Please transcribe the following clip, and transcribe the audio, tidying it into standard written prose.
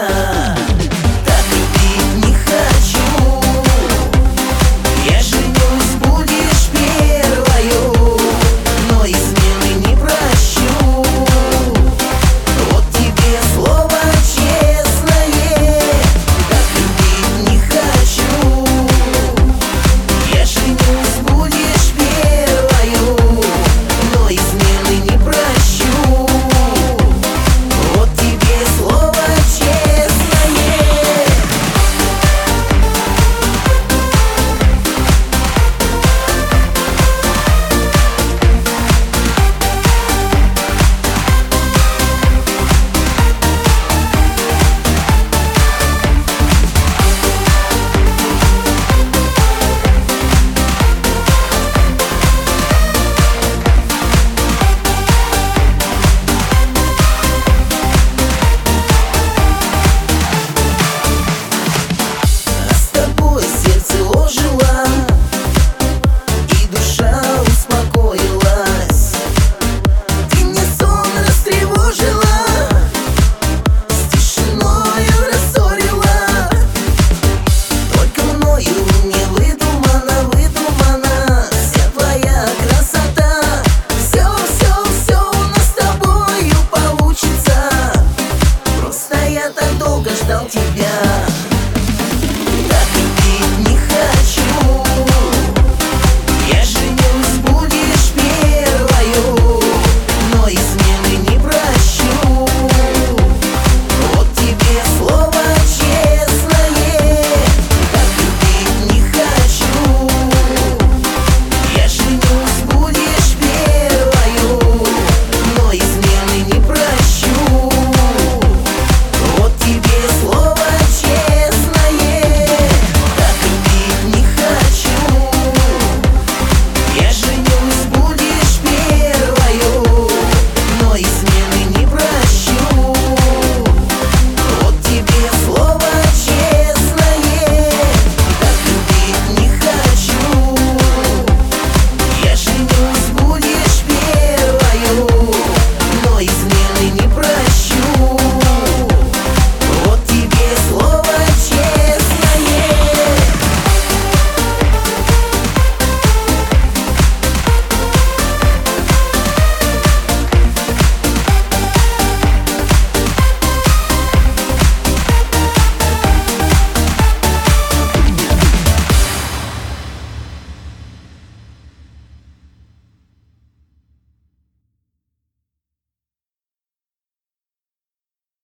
Так любить не хочу. Я женюсь, будешь первою, но измены не прощу. Вот тебе слово честное. Так любить не хочу. Я женюсь, будешь первою, но измены не прощу. Вот тебе слово честное. С тобой сердце ожило, и душа успокоилась. Ты мне сон растревожила, с тишиною рассорила. Только мною не выдумана вся твоя красота. Все у нас с тобою получится. Просто я так долго ждал тебя.